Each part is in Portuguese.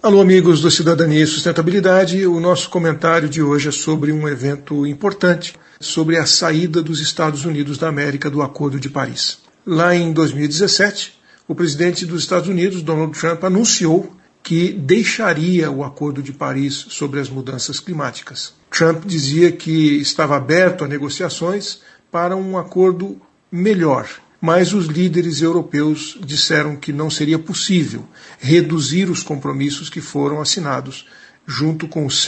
Alô, amigos do Cidadania e Sustentabilidade. O nosso comentário de hoje é sobre um evento importante, sobre a saída dos Estados Unidos da América do Acordo de Paris. Lá em 2017, o presidente dos Estados Unidos, Donald Trump, anunciou que deixaria o Acordo de Paris sobre as mudanças climáticas. Trump dizia que estava aberto a negociações para um acordo melhor, mas os líderes europeus disseram que não seria possível reduzir os compromissos que foram assinados junto com os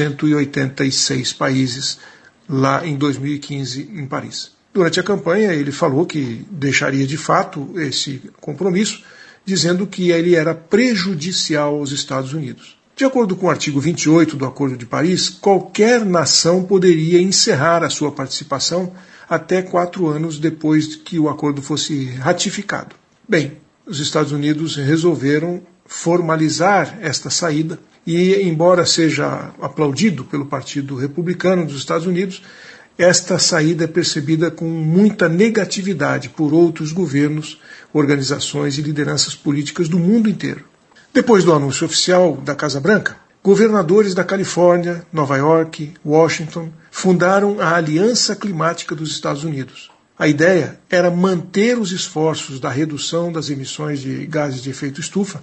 186 países lá em 2015 em Paris. Durante a campanha ele falou que deixaria de fato esse compromisso, dizendo que ele era prejudicial aos Estados Unidos. De acordo com o artigo 28 do Acordo de Paris, qualquer nação poderia encerrar a sua participação até 4 anos depois que o acordo fosse ratificado. Bem, os Estados Unidos resolveram formalizar esta saída e, embora seja aplaudido pelo Partido Republicano dos Estados Unidos, esta saída é percebida com muita negatividade por outros governos, organizações e lideranças políticas do mundo inteiro. Depois do anúncio oficial da Casa Branca, governadores da Califórnia, Nova York, Washington fundaram a Aliança Climática dos Estados Unidos. A ideia era manter os esforços da redução das emissões de gases de efeito estufa,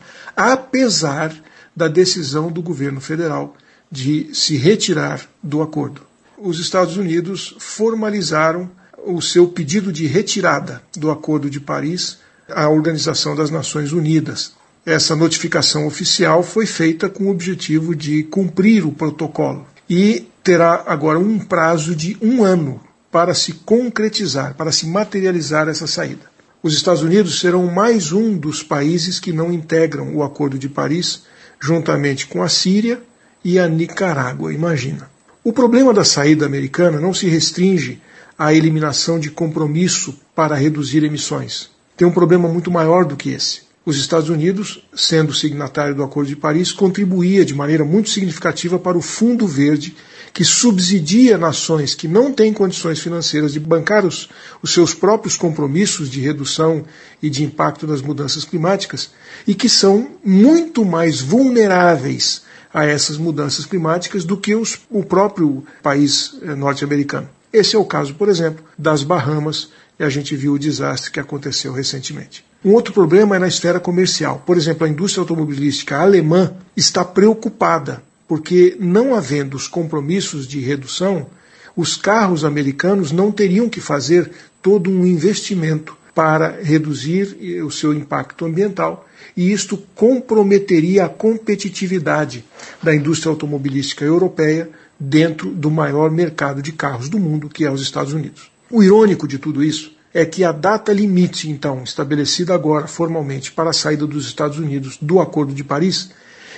apesar da decisão do governo federal de se retirar do acordo. Os Estados Unidos formalizaram o seu pedido de retirada do Acordo de Paris à Organização das Nações Unidas. Essa notificação oficial foi feita com o objetivo de cumprir o protocolo e terá agora um prazo de 1 ano para se concretizar, para se materializar essa saída. Os Estados Unidos serão mais um dos países que não integram o Acordo de Paris, juntamente com a Síria e a Nicarágua, imagina. O problema da saída americana não se restringe à eliminação de compromisso para reduzir emissões. Tem um problema muito maior do que esse. Os Estados Unidos, sendo signatário do Acordo de Paris, contribuía de maneira muito significativa para o Fundo Verde, que subsidia nações que não têm condições financeiras de bancar os seus próprios compromissos de redução e de impacto das mudanças climáticas e que são muito mais vulneráveis a essas mudanças climáticas do que o próprio país norte-americano. Esse é o caso, por exemplo, das Bahamas, e a gente viu o desastre que aconteceu recentemente. Um outro problema é na esfera comercial. Por exemplo, a indústria automobilística alemã está preocupada, porque não havendo os compromissos de redução, os carros americanos não teriam que fazer todo um investimento para reduzir o seu impacto ambiental, e isto comprometeria a competitividade da indústria automobilística europeia dentro do maior mercado de carros do mundo, que é os Estados Unidos. O irônico de tudo isso é que a data limite, então, estabelecida agora formalmente para a saída dos Estados Unidos do Acordo de Paris,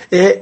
é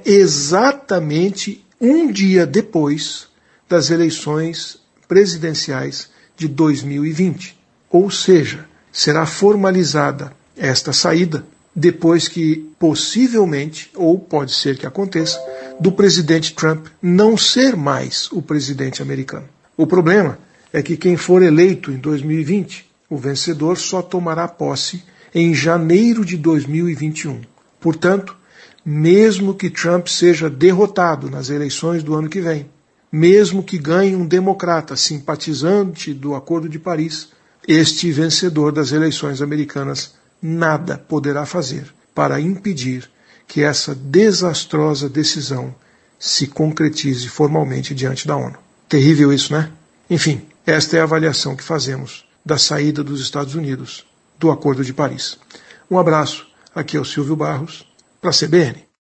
exatamente 1 dia depois das eleições presidenciais de 2020. Ou seja, será formalizada esta saída depois que, possivelmente, ou pode ser que aconteça, do presidente Trump não ser mais o presidente americano. O problema é que quem for eleito em 2020, o vencedor só tomará posse em janeiro de 2021. Portanto, mesmo que Trump seja derrotado nas eleições do ano que vem, mesmo que ganhe um democrata simpatizante do Acordo de Paris, este vencedor das eleições americanas nada poderá fazer para impedir que essa desastrosa decisão se concretize formalmente diante da ONU. Terrível isso, né? Enfim, esta é a avaliação que fazemos da saída dos Estados Unidos do Acordo de Paris. Um abraço, aqui é o Silvio Barros, para a CBN.